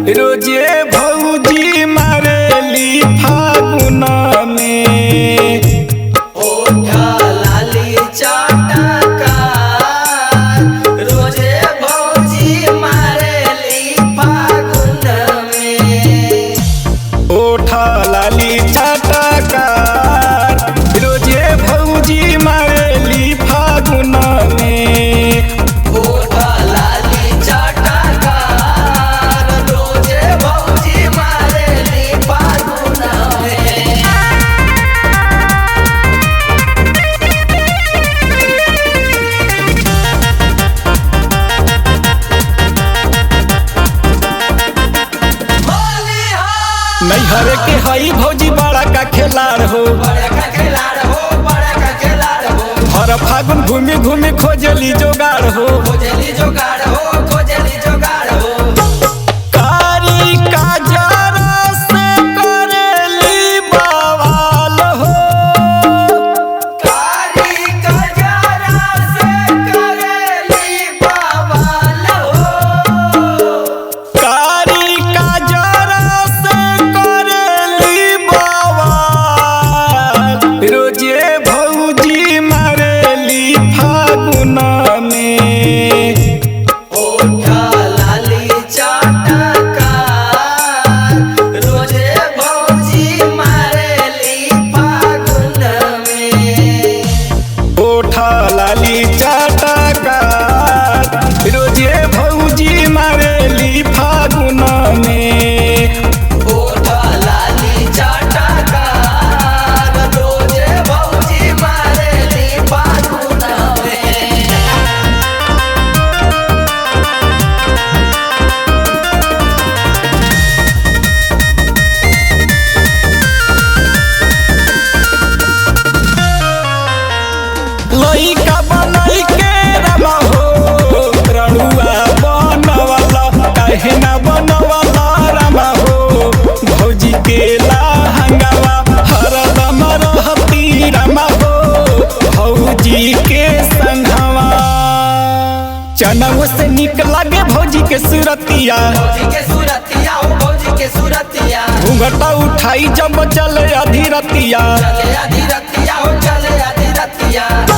रोजे भौजी मारेली फागुन में ओठा लाली चटका रोजे भौजी मारेली फागुन में। ओठा लाली चटकार रोजे भौजी मारेली फागुन में। ओठा लाली चटका रोजे भौजी मारेली फागुन में। नैहर के हई भौजी बड़ा का खेलाड़ हो, बड़ा का खिलाड़ हो, बड़ा का खिलाड़ हो। हर फागुन घूमी घूमी खोजली जोगाड़ हो। खोजली जोगाड़ हो, खोजली जोगाड़ हो। कारी काजरा से करेली बवाल हो। कारी कजरा से करेली बवाल हो। कारी काजरा से करेली बवाल रोजे भौजी मारेली फागुन में। ओठा लाली चटका रोजे भौजी मारेली फागुन में। ओठा लाली चटकार रोजे भौजी मारेली फागुन में। ओठा लाली चटका रोजे भौजी मारेली फागुन में। लइका बनई के रमा हो रणुआ बनवाला काहे ना बनवाला रमा हो। भौजी के लहंगावा हरदम रहती रमा हो भौजी के संघवा। चनऊ से निक लगे भौजी के सूरतिया, भौजी के सूरतिया हो, भौजी के सूरतिया। घूंघटा उठाई जब चले अधीरतिया। चले आधी रतिया हो, चले आधी रतिया।